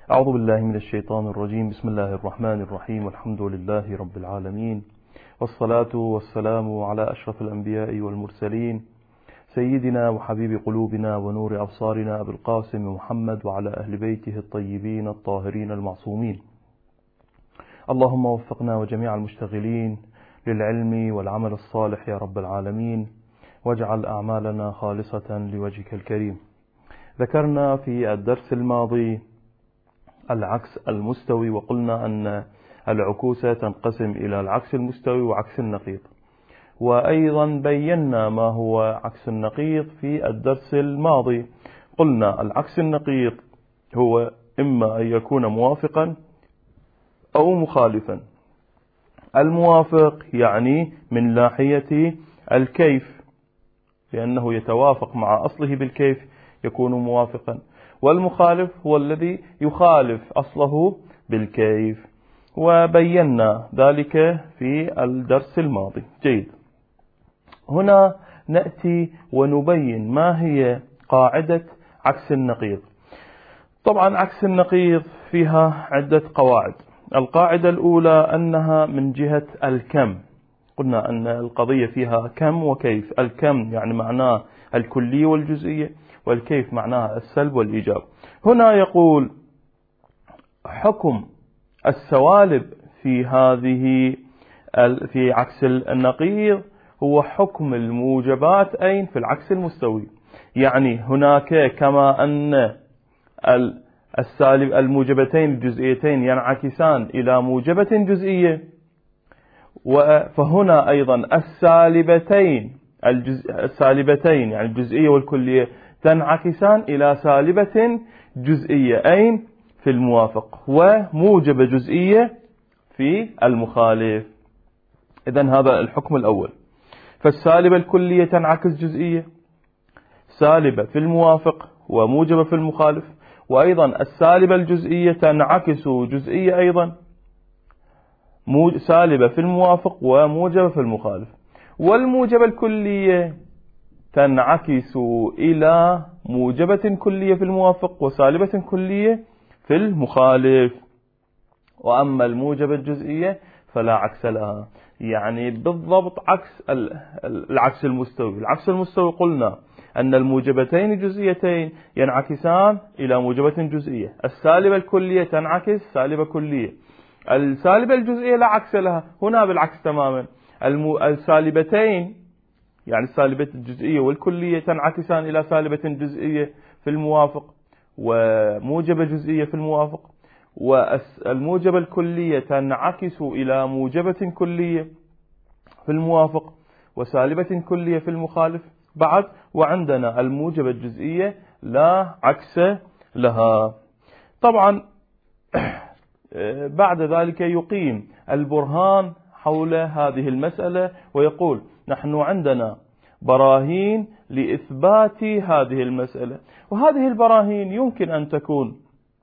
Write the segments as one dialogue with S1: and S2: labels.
S1: أعوذ بالله من الشيطان الرجيم. بسم الله الرحمن الرحيم، والحمد لله رب العالمين، والصلاة والسلام على أشرف الأنبياء والمرسلين، سيدنا وحبيب قلوبنا ونور أبصارنا أبي القاسم محمد وعلى أهل بيته الطيبين الطاهرين المعصومين. اللهم وفقنا وجميع المشتغلين للعلم والعمل الصالح يا رب العالمين، واجعل أعمالنا خالصة لوجهك الكريم. ذكرنا في الدرس الماضي العكس المستوي، وقلنا أن العكوس تنقسم إلى العكس المستوي وعكس النقيض، وأيضا بينا ما هو عكس النقيض في الدرس الماضي. قلنا العكس النقيض هو إما أن يكون موافقا أو مخالفا. الموافق يعني من ناحية الكيف، لأنه يتوافق مع أصله بالكيف يكون موافقا، والمخالف هو الذي يخالف أصله بالكيف، وبينا ذلك في الدرس الماضي. جيد، هنا نأتي ونبين ما هي قاعدة عكس النقيض. طبعا عكس النقيض فيها عدة قواعد. القاعدة الأولى أنها من جهة الكم. قلنا أن القضية فيها كم وكيف. الكم يعني معناه الكلية والجزئية، والكيف معناها السلب والإيجاب. هنا يقول حكم السوالب في عكس النقيض هو حكم الموجبات أين في العكس المستوي. يعني هناك كما أن الموجبتين الجزئيتين ينعكسان إلى موجبة جزئية، فهنا أيضا السالبتين يعني الجزئية والكلية تنعكسان إلى سالبة جزئية أين في الموافق، وموجبة جزئية في المخالف. إذن هذا الحكم الأول. فالسالبة الكلية تنعكس جزئية، سالبة في الموافق وموجبة في المخالف، وأيضا السالبة الجزئية تنعكس جزئية أيضا، سالبة في الموافق وموجبة في المخالف. والموجبة الكلية تنعكس إلى موجبة كلية في الموافق وسالبة كلية في المخالف. وأما الموجبة الجزئية فلا عكس لها، يعني بالضبط عكس العكس المستوي. العكس المستوي قلنا أن الموجبتين الجزئيتين ينعكسان إلى موجبة جزئية، السالبة الكلية تنعكس سالبة كلية، السالبة الجزئية لا عكس لها. هنا بالعكس تماما، السالبتين يعني السالبة الجزئية والكلية تنعكسان إلى سالبة جزئية في الموافق وموجبة جزئية في الموافق، والموجبة الكلية تنعكس إلى موجبة كلية في الموافق وسالبة كلية في المخالف بعد. وعندنا الموجبة الجزئية لا عكس لها. طبعا بعد ذلك يقيم البرهان حول هذه المسألة ويقول نحن عندنا براهين لإثبات هذه المسألة، وهذه البراهين يمكن أن تكون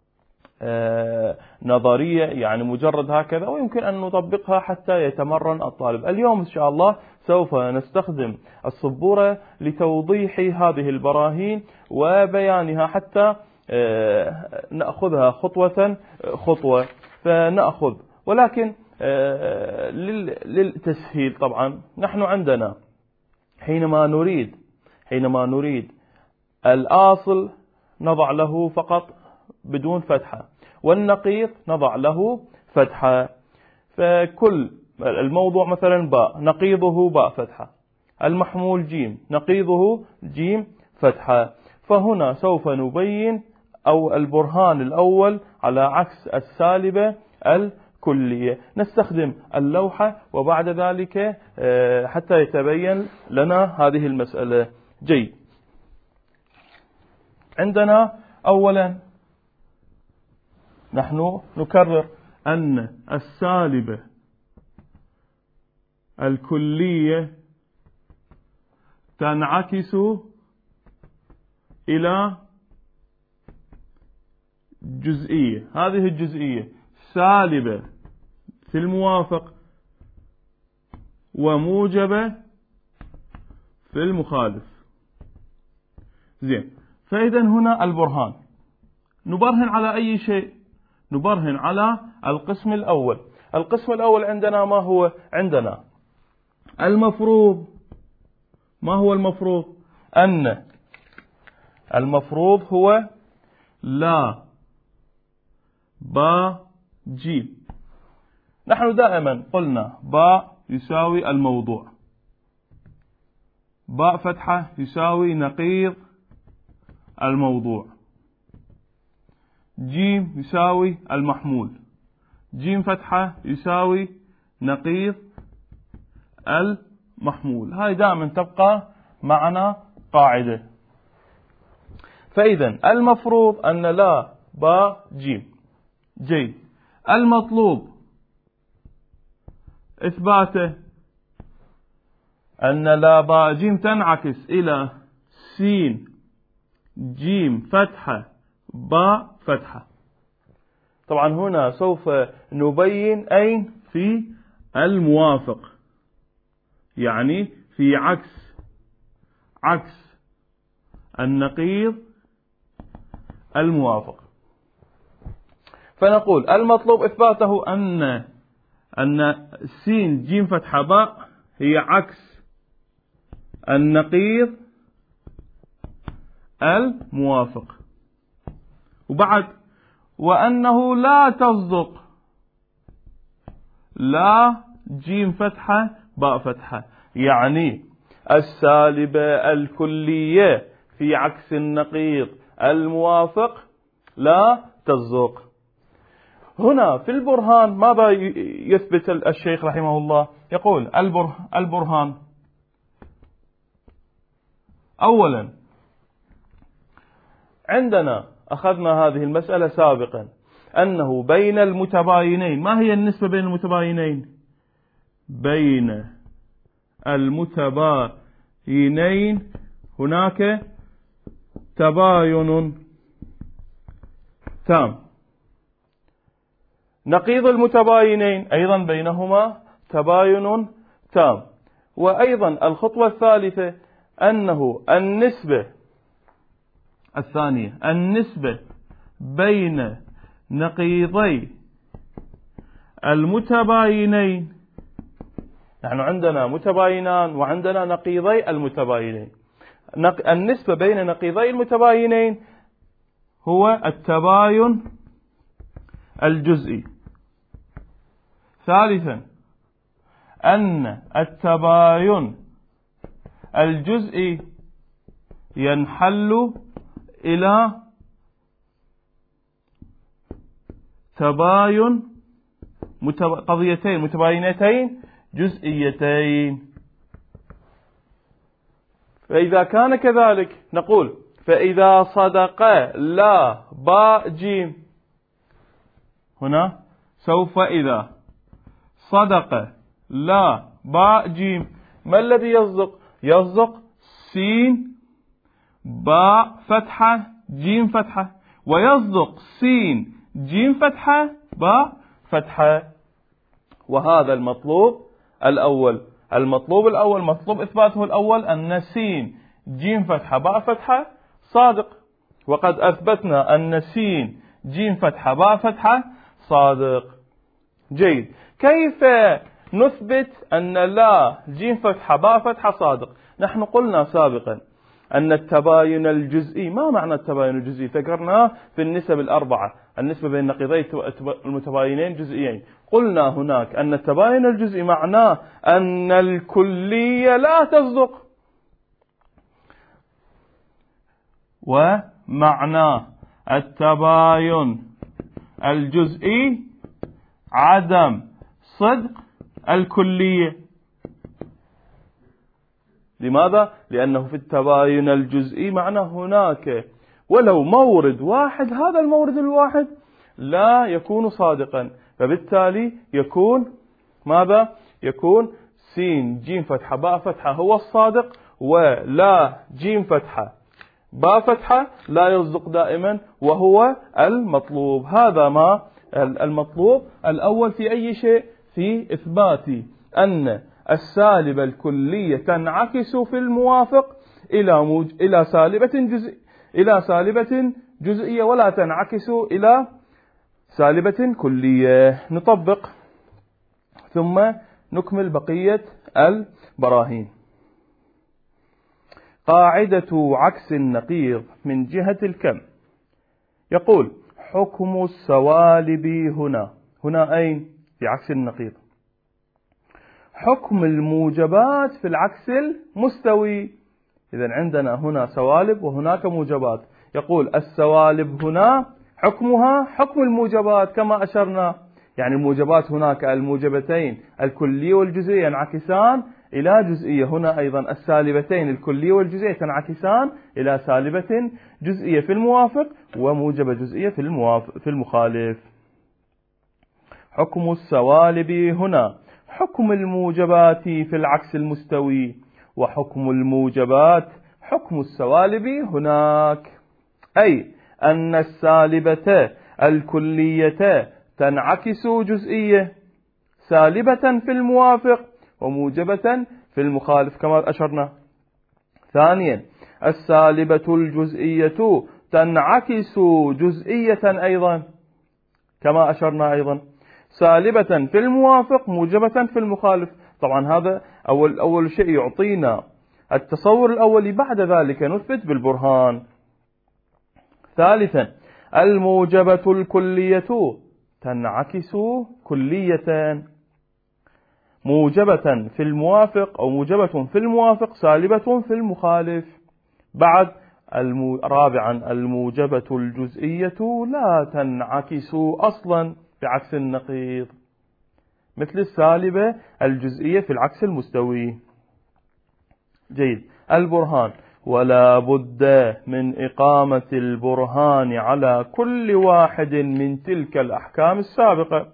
S1: نظرية يعني مجرد هكذا، ويمكن أن نطبقها حتى يتمرن الطالب. اليوم إن شاء الله سوف نستخدم السبورة لتوضيح هذه البراهين وبيانها حتى نأخذها خطوة خطوة. فنأخذ، ولكن للتسهيل طبعا نحن عندنا حينما نريد الآصل نضع له فقط بدون فتحة، والنقيض نضع له فتحة. فكل الموضوع مثلا باء نقيضه باء فتحة، المحمول جيم نقيضه جيم فتحة. فهنا سوف نبين أو البرهان الأول على عكس السالبة الكلية. نستخدم اللوحة وبعد ذلك حتى يتبين لنا هذه المسألة. جيد، عندنا أولا نحن نكرر أن السالبة الكلية تنعكس إلى جزئية. هذه الجزئية سالبة في الموافق وموجبة في المخالف. زين، فإذا هنا البرهان نبرهن على أي شيء؟ نبرهن على القسم الأول. القسم الأول عندنا ما هو؟ عندنا المفروض. ما هو المفروض؟ أن المفروض هو لا باء جيم. نحن دائما قلنا باء يساوي الموضوع، باء فتحة يساوي نقيض الموضوع، جيم يساوي المحمول، جيم فتحة يساوي نقيض المحمول. هاي دائما تبقى معنا قاعدة. فإذا المفروض أن لا باء جيم. جيد. المطلوب إثباته أن لا باء جيم تنعكس إلى سين جيم فتحة باء فتحة. طبعا هنا سوف نبين أين في الموافق، يعني في عكس النقيض الموافق. فنقول المطلوب إثباته أن سين جيم فتحة باء هي عكس النقيض الموافق. وبعد وأنه لا تصدق لا جيم فتحة باء فتحة، يعني السالبة الكلية في عكس النقيض الموافق لا تصدق. هنا في البرهان ماذا يثبت الشيخ رحمه الله؟ يقول البرهان أولا عندنا أخذنا هذه المسألة سابقا أنه بين المتباينين. ما هي النسبة بين المتباينين؟ بين المتباينين هناك تباين تام. نقيض المتباينين أيضا بينهما تباين تام. وأيضا الخطوة الثالثة أنه النسبة الثانية، النسبة بين نقيضي المتباينين. نحن عندنا متباينان وعندنا نقيضي المتباينين. النسبة بين نقيضي المتباينين هو التباين الجزئي. ثالثا أن التباين الجزئي ينحل إلى تباين قضيتين متباينتين جزئيتين. فإذا كان كذلك نقول فإذا صدق لا باء جيم، هنا سوف إذا صدق لا باء جيم ما الذي يصدق؟ يصدق سين باء فتحة جيم فتحة، ويصدق سين جيم فتحة باء فتحة. وهذا المطلوب الأول. المطلوب الأول مطلوب إثباته الأول أن سين جيم فتحة باء فتحة صادق، وقد أثبتنا أن سين جيم فتحة باء فتحة صادق. جيد. كيف نثبت أن لا جيم فتحة باء فتحة صادق؟ نحن قلنا سابقا أن التباين الجزئي. ما معنى التباين الجزئي؟ ذكرناه في النسب الأربعة، النسبة بين نقيضي المتباينين جزئيين. قلنا هناك أن التباين الجزئي معناه أن الكلية لا تصدق، ومعنى التباين الجزئي عدم صدق الكلية. لماذا؟ لأنه في التباين الجزئي معنى هناك ولو مورد واحد، هذا المورد الواحد لا يكون صادقا، فبالتالي يكون ماذا؟ يكون سين جيم فتحة باء فتحة هو الصادق، ولا جيم فتحة باء فتحة لا يصدق دائما وهو المطلوب. هذا ما المطلوب الأول في أي شيء؟ في إثبات أن السالبة الكلية تنعكس في الموافق إلى سالبة جزئية، ولا تنعكس إلى سالبة كلية. نطبق ثم نكمل بقية البراهين. قاعدة عكس النقيض من جهة الكم. يقول حكم السوالب هنا أين؟ في عكس النقيض. حكم الموجبات في العكس المستوي. إذن عندنا هنا سوالب وهناك موجبات. يقول السوالب هنا حكمها حكم الموجبات كما أشرنا. يعني الموجبات هناك الموجبتين الكلية والجزئية ينعكسان إلى جزئية. هنا أيضا السالبتين الكلية والجزئية تنعكسان إلى سالبة جزئية في الموافق وموجبة جزئية في المخالف. حكم السوالب هنا حكم الموجبات في العكس المستوي، وحكم الموجبات حكم السوالب هناك. أي أن السالبة الكلية تنعكس جزئية سالبة في الموافق وموجبة في المخالف كما أشرنا. ثانيا السالبة الجزئية تنعكس جزئية أيضا كما أشرنا أيضا. سالبة في الموافق موجبة في المخالف. طبعا هذا أول شيء يعطينا التصور الأولي، بعد ذلك نثبت بالبرهان. ثالثا الموجبة الكلية تنعكس كلية. موجبة في الموافق أو موجبة في الموافق سالبة في المخالف. بعد رابعا الموجبة الجزئية لا تنعكس أصلا بعكس النقيض، مثل السالبة الجزئية في العكس المستوي. جيد. البرهان. ولا بد من إقامة البرهان على كل واحد من تلك الأحكام السابقة.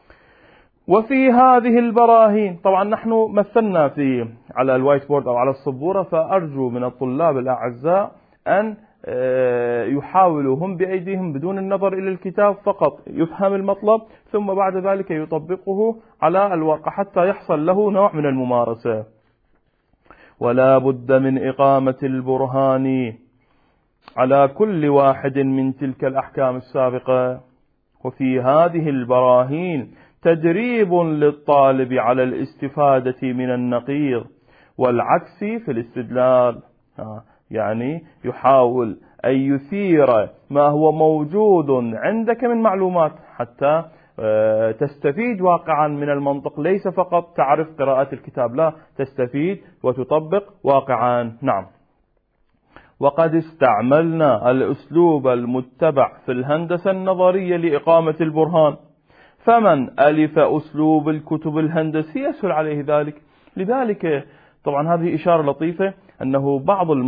S1: وفي هذه البراهين، طبعا نحن مثلنا على الوايت بورد أو على السبورة، فأرجو من الطلاب الأعزاء أن يحاولوا هم بأيديهم بدون النظر إلى الكتاب، فقط يفهم المطلب ثم بعد ذلك يطبقه على الواقع حتى يحصل له نوع من الممارسة. ولا بد من إقامة البرهان على كل واحد من تلك الأحكام السابقة. وفي هذه البراهين تدريب للطالب على الاستفادة من النقيض والعكس في الاستدلال. يعني يحاول أن يثير ما هو موجود عندك من معلومات حتى تستفيد واقعا من المنطق، ليس فقط تعرف قراءة الكتاب، لا، تستفيد وتطبق واقعا. نعم. وقد استعملنا الأسلوب المتبع في الهندسة النظرية لإقامة البرهان، فمن ألف أسلوب الكتب الهندسية يسهل عليه ذلك. لذلك طبعا هذه إشارة لطيفة أنه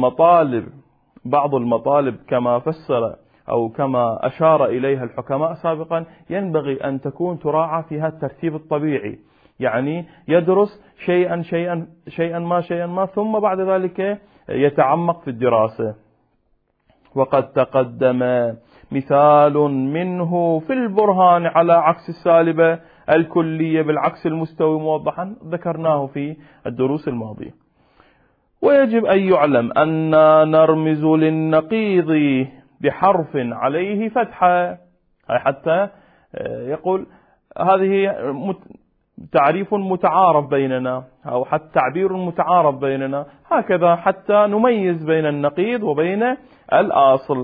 S1: بعض المطالب كما فسر أو كما أشار إليها الحكماء سابقا ينبغي أن تكون تراعى فيها الترتيب الطبيعي. يعني يدرس شيئا ما ثم بعد ذلك يتعمق في الدراسة. وقد تقدم مثال منه في البرهان على عكس السالبة الكلية بالعكس المستوي موضحا، ذكرناه في الدروس الماضية. ويجب أن يعلم أن نرمز للنقيض بحرف عليه فتحة. حتى يقول هذه تعريف متعارف بيننا أو حتى تعبير متعارف بيننا، هكذا حتى نميز بين النقيض وبين الأصل.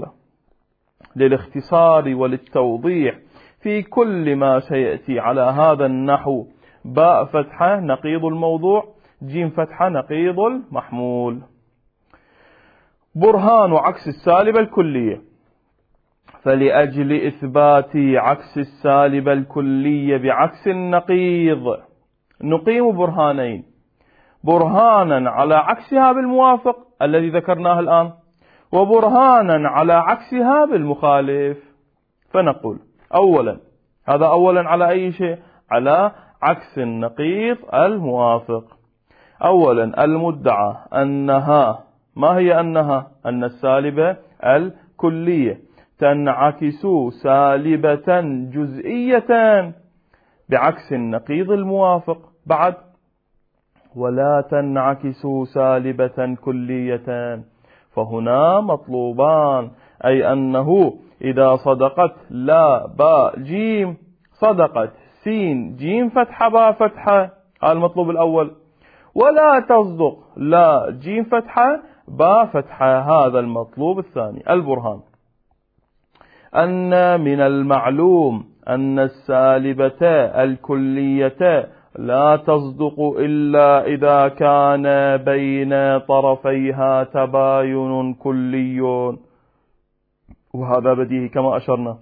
S1: للاختصار وللتوضيح في كل ما سيأتي على هذا النحو: باء فتحة نقيض الموضوع، جيم فتحة نقيض المحمول. برهان عكس السالبة الكلية. فلأجل إثبات عكس السالبة الكلية بعكس النقيض نقيم برهانين: برهانا على عكسها بالموافق الذي ذكرناه الآن، وبرهانا على عكسها بالمخالف. فنقول أولا على أي شيء؟ على عكس النقيض الموافق. أولا المدعى أنها، ما هي أنها؟ أن السالبة الكلية تنعكس سالبة جزئية بعكس النقيض الموافق. بعد ولا تنعكس سالبة كلية. فهنا مطلوبان: أي أنه إذا صدقت لا باء جيم صدقت سين جيم فتحة باء فتحة، هذا المطلوب الأول. ولا تصدق لا جيم فتحة باء فتحة، هذا المطلوب الثاني. البرهان: أن من المعلوم أن السالبة الكلية لا تصدق إلا إذا كان بين طرفيها تباين كلي، وهذا بديهي كما أشرنا.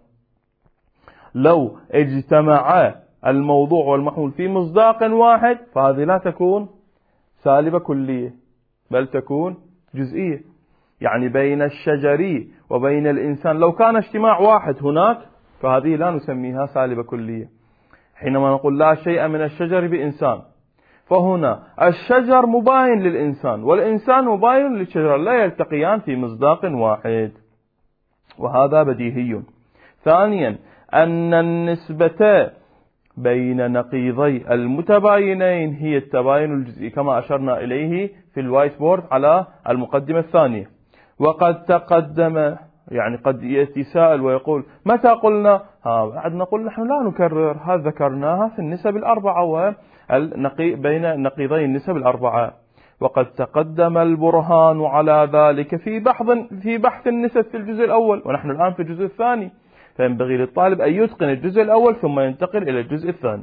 S1: لو اجتمع الموضوع والمحمول في مصداق واحد فهذه لا تكون سالبة كلية بل تكون جزئية. يعني بين الشجر وبين الإنسان لو كان اجتماع واحد هناك فهذه لا نسميها سالبة كلية. حينما نقول لا شيء من الشجر بإنسان، فهنا الشجر مباين للإنسان والإنسان مباين للشجر، لا يلتقيان في مصداق واحد، وهذا بديهي. ثانيا: أن النسبة بين نقيضي المتباينين هي التباين الجزئي كما أشرنا إليه في الوايت بورد على المقدمة الثانية. وقد تقدم، يعني قد يأتي سائل ويقول متى قلنا؟ بعد نقول نحن لا نكرر، هذا ذكرناها في النسب الأربعة بين نقيضي النسب الأربعة. وقد تقدم البرهان على ذلك في بحث النسب في الجزء الأول، ونحن الآن في الجزء الثاني، فينبغي للطالب أن يتقن الجزء الأول ثم ينتقل إلى الجزء الثاني.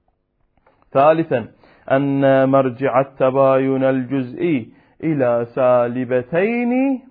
S1: ثالثا: أن مرجع التباين الجزئي إلى سالبتين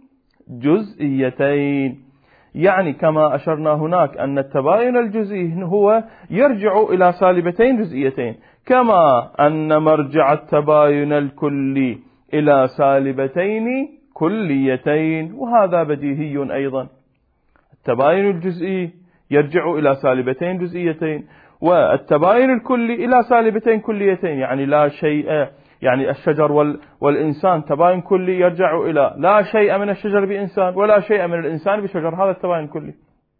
S1: جزئيتين، يعني كما أشرنا هناك أن التباين الجزئي هو يرجع إلى سالبتين جزئيتين، كما أن مرجع التباين الكلي إلى سالبتين كليتين، وهذا بديهي أيضا. التباين الجزئي يرجع إلى سالبتين جزئيتين، والتباين الكلي إلى سالبتين كليتين، يعني لا شيء، يعني الشجر والإنسان تباين كلي يرجع إلى لا شيء من الشجر بإنسان ولا شيء من الإنسان بشجر، هذا التباين الكلي.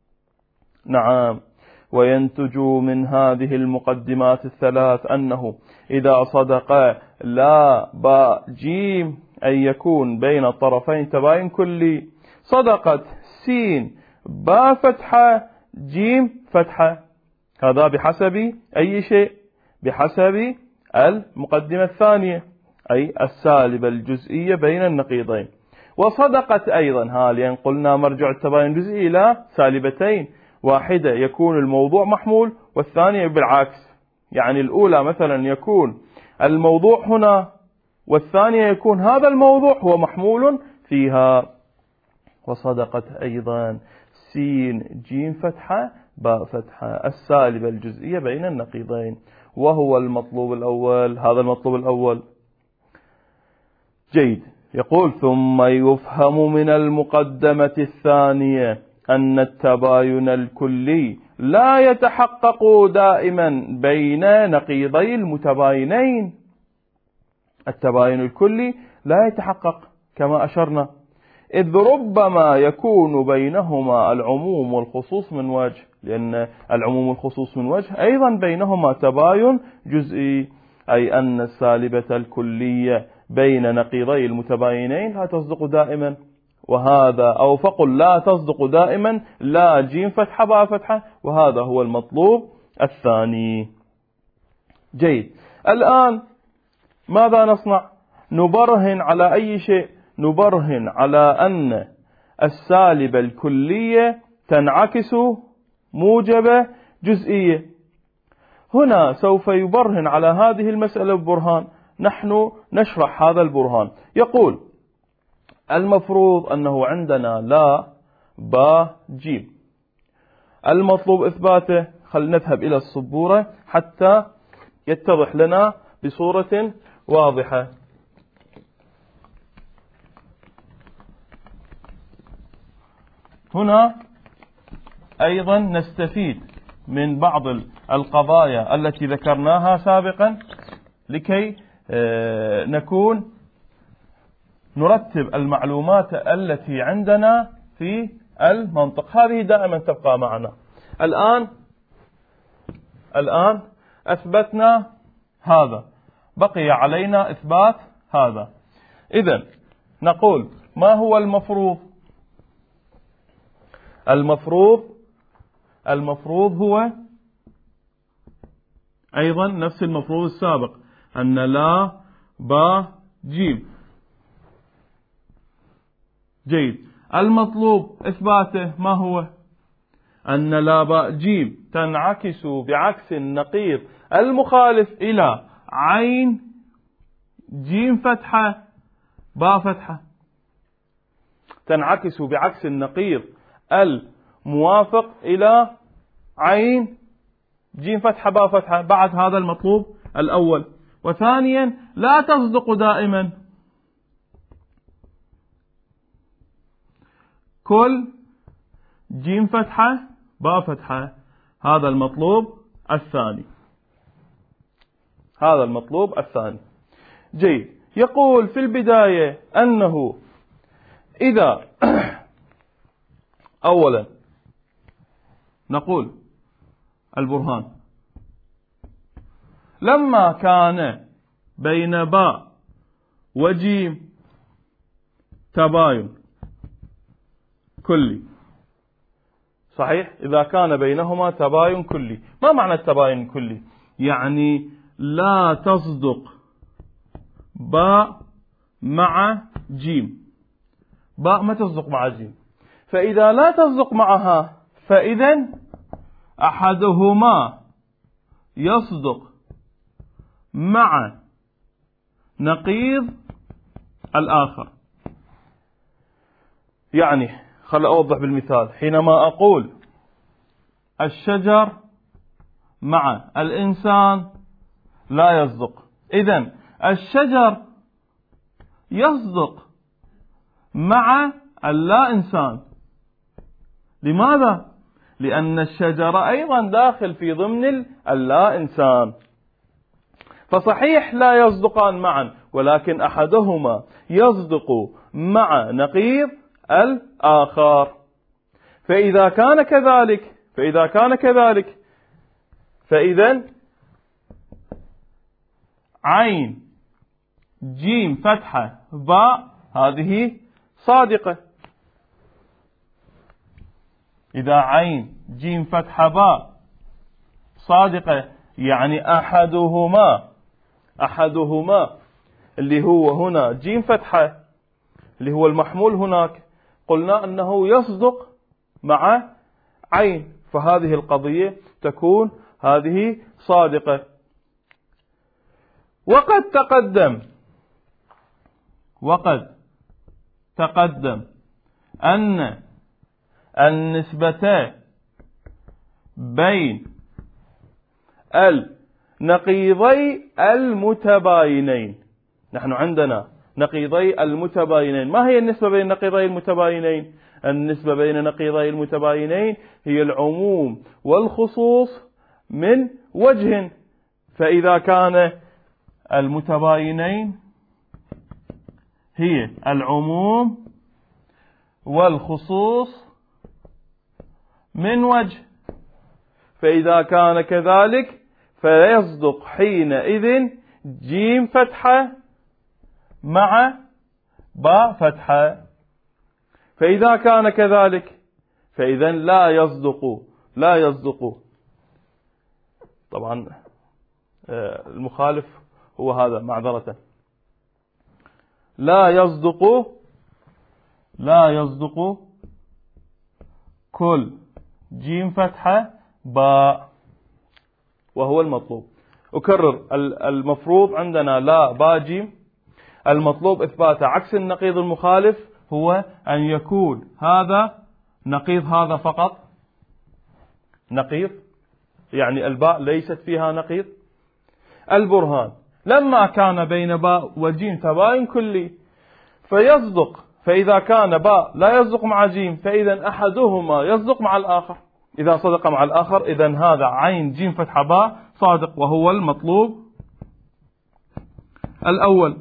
S1: نعم. وينتج من هذه المقدمات الثلاث أنه إذا صدق لا باء جيم أي يكون بين الطرفين تباين كلي، صدقت سين باء فتحة جيم فتحة، هذا بحسب أي شيء؟ بحسب المقدمة الثانية، أي السالبة الجزئية بين النقيضين. وصدقت أيضا لأن قلنا مرجع التباين الجزئي إلى سالبتين، واحدة يكون الموضوع محمول والثانية بالعكس، يعني الأولى مثلا يكون الموضوع هنا والثانية يكون هذا الموضوع هو محمول فيها. وصدقت أيضا سين جيم فتحة باء فتحة السالبة الجزئية بين النقيضين، وهو المطلوب الأول. هذا المطلوب الأول. جيد. يقول: ثم يفهم من المقدمة الثانية أن التباين الكلي لا يتحقق دائما بين نقيضي المتباينين. التباين الكلي لا يتحقق كما أشرنا، إذ ربما يكون بينهما العموم والخصوص من وجه، لأن العموم والخصوص من وجه أيضا بينهما تباين جزئي، أي أن السالبة الكلية بين نقيضي المتباينين لا تصدق دائما، وهذا أو فقل لا تصدق دائما لا جيم فتحة باء فتحة، وهذا هو المطلوب الثاني. جيد. الآن ماذا نصنع؟ نبرهن على أي شيء؟ نبرهن على أن السالبة الكلية تنعكس موجبة جزئية. هنا سوف يبرهن على هذه المسألة ببرهان، نحن نشرح هذا البرهان. يقول: المفروض أنه عندنا لا با جيم، المطلوب إثباته. خلينا نذهب إلى السبورة حتى يتضح لنا بصورة واضحة. هنا أيضا نستفيد من بعض القضايا التي ذكرناها سابقا لكي نكون نرتب المعلومات التي عندنا في المنطق، هذه دائما تبقى معنا. الآن أثبتنا هذا، بقي علينا إثبات هذا. إذن نقول: ما هو المفروض؟ المفروض هو أيضا نفس المفروض السابق، أن لا با جيم. جيد. المطلوب إثباته ما هو؟ أن لا باء جيم تنعكس بعكس النقيض المخالف إلى عين جيم فتحة باء فتحة، تنعكس بعكس النقيض الموافق إلى عين جيم فتحة باء فتحة. بعد هذا المطلوب الأول. وثانيا لا تصدق دائما كل جيم فتحة باء فتحة. هذا المطلوب الثاني. جيد. يقول في البداية أنه إذا أولا نقول البرهان لما كان بين باء وجيم تباين كلي. صحيح، إذا كان بينهما تباين كلي. ما معنى التباين الكلي؟ يعني لا تصدق باء مع جيم، باء ما تصدق مع جيم. فإذا لا تصدق معها فإذا أحدهما يصدق مع نقيض الآخر. يعني خل أوضح بالمثال. حينما أقول الشجر مع الإنسان لا يصدق، إذن الشجر يصدق مع اللا إنسان. لماذا؟ لأن الشجر أيضا داخل في ضمن اللا إنسان. فصحيح لا يصدقان معا، ولكن أحدهما يصدق مع نقيض الآخر. فإذا كان كذلك فإذا عين جيم فتحة باء هذه صادقة. إذا عين جيم فتحة باء صادقة يعني أحدهما اللي هو هنا جيم فتحة اللي هو المحمول هناك، قلنا أنه يصدق مع عين، فهذه القضية تكون هذه صادقة. وقد تقدم أن النسبة بين النقيضي المتباينين. نحن عندنا نقيضي المتباينين. ما هي النسبة بين النقيضي المتباينين؟ النسبة بين النقيضي المتباينين هي العموم والخصوص من وجه. فإذا كان المتباينين هي العموم والخصوص من وجه، فإذا كان كذلك فيصدق حينئذ جيم فتحة مع باء فتحة. فإذا كان كذلك فإذا لا يصدق. طبعا المخالف هو هذا معذرة. لا يصدق كل جيم فتحة باء، وهو المطلوب. أكرر، المفروض عندنا لا باء جيم. المطلوب إثبات عكس النقيض المخالف هو أن يكون هذا نقيض هذا فقط، نقيض يعني الباء ليست فيها نقيض. البرهان لما كان بين باء وجيم تباين كلي فيصدق. فإذا كان باء لا يصدق مع جيم فإذا أحدهما يصدق مع الآخر. إذا صدق مع الآخر إذا هذا عين جيم فتحة باء صادق، وهو المطلوب الأول.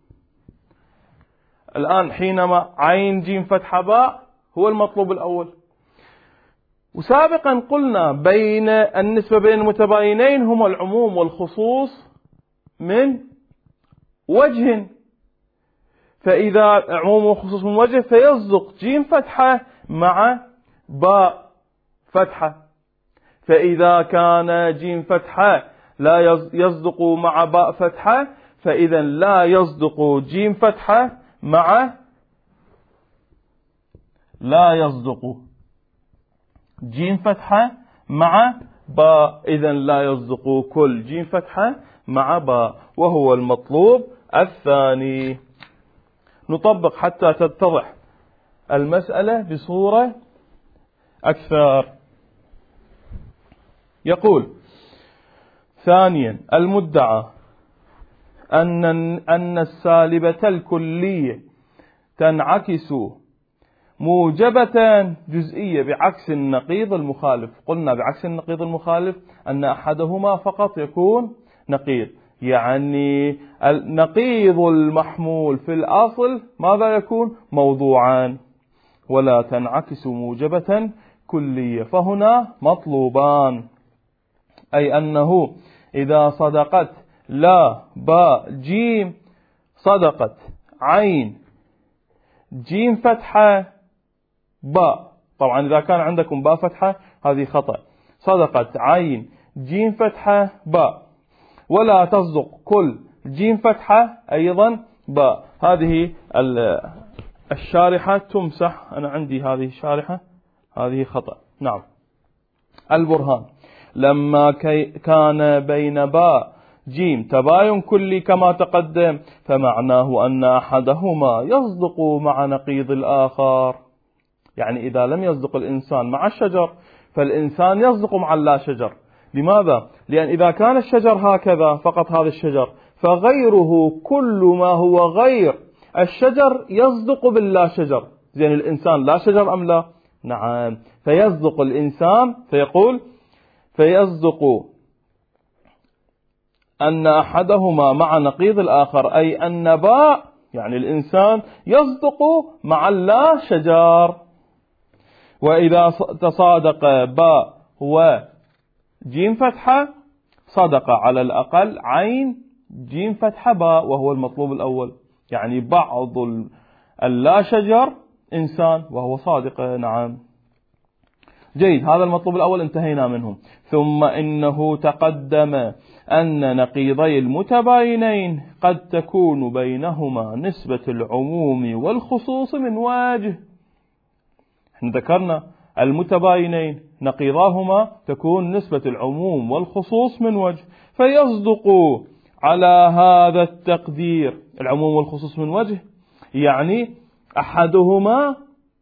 S1: الآن حينما عين جيم فتحة باء هو المطلوب الأول. وسابقا قلنا بين النسبة بين المتباينين هما العموم والخصوص من وجه. فإذا عموم وخصوص من وجه فيصدق جيم فتحة مع باء فتحة. فإذا كان جيم فتحة لا يصدق مع باء فتحة، فإذا لا يصدق جيم فتحة مع جيم فتحة مع باء. إذا لا يصدق كل جيم فتحة مع باء، وهو المطلوب الثاني. نطبق حتى تتضح المسألة بصورة أكثر. يقول ثانيا: المدعى أن السالبة الكلية تنعكس موجبة جزئية بعكس النقيض المخالف. قلنا بعكس النقيض المخالف أن أحدهما فقط يكون نقيض، يعني النقيض المحمول في الأصل ماذا يكون؟ موضوعان، ولا تنعكس موجبة كلية. فهنا مطلوبان، أي أنه إذا صدقت لا باء جيم صدقت عين جيم فتحة باء. طبعا إذا كان عندكم باء فتحة هذه خطأ. صدقت عين جيم فتحة باء، ولا تصدق كل جيم فتحة أيضا باء. هذه الشارحة تمسح، أنا عندي هذه الشارحة، هذه خطأ. نعم. البرهان: لما كان بين باء جيم تباين كلي كما تقدم، فمعناه أن أحدهما يصدق مع نقيض الآخر. يعني إذا لم يصدق الإنسان مع الشجر، فالإنسان يصدق مع اللا شجر. لماذا؟ لأن إذا كان الشجر هكذا فقط هذا الشجر، فغيره كل ما هو غير الشجر يصدق باللا شجر. زين، الإنسان لا شجر أم لا؟ نعم. فيصدق الإنسان، فيصدق أن أحدهما مع نقيض الآخر، أي أن باء يعني الإنسان يصدق مع اللا شجر. وإذا تصادق باء وجيم فتحة صدق على الأقل عين جيم فتحة باء، وهو المطلوب الأول. يعني بعض اللا شجر إنسان وهو صادق. نعم. جيد، هذا المطلوب الأول انتهينا منه. ثم إنه تقدم أن نقيضي المتباينين قد تكون بينهما نسبة العموم والخصوص من وجه. احنا ذكرنا المتباينين نقيضاهما تكون نسبة العموم والخصوص من وجه، فيصدق على هذا التقدير العموم والخصوص من وجه، يعني أحدهما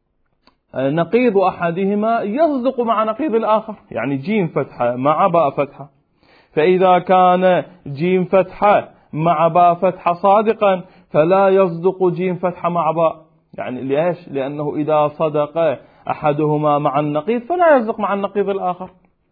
S1: نقيض أحدهما يصدق مع نقيض الآخر، يعني جيم فتحة مع باء فتحة. فإذا كان جيم فتحة مع باء فتحة صادقا، فلا يصدق جيم فتحة مع باء. يعني ليش؟ لأنه إذا صدق أحدهما مع النقيض فلا يصدق مع النقيض الآخر،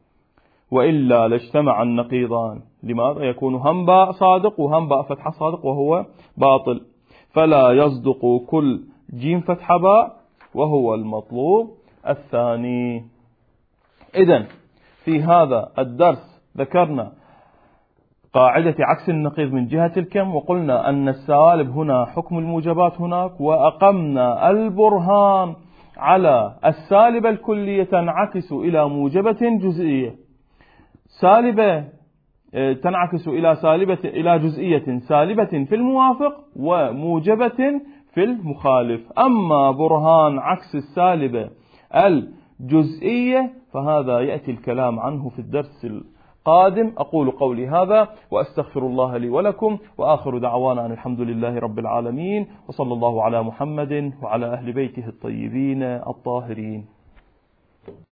S1: وإلا لاجتمع النقيضان. لماذا؟ يكون هم باء صادق وهم باء فتحة صادق، وهو باطل. فلا يصدق كل جيم فتحة باء، وهو المطلوب الثاني. إذن في هذا الدرس ذكرنا قاعدة عكس النقيض من جهة الكم، وقلنا أن السالب هنا حكم الموجبات هناك، وأقمنا البرهان على السالبة الكلية تنعكس إلى موجبة جزئية سالبة، تنعكس إلى جزئية سالبة في الموافق وموجبة في المخالف. أما برهان عكس السالبة الجزئية فهذا يأتي الكلام عنه في الدرس القادم. أقول قولي هذا وأستغفر الله لي ولكم، وآخر دعوانا أن الحمد لله رب العالمين، وصلى الله على محمد وعلى أهل بيته الطيبين الطاهرين.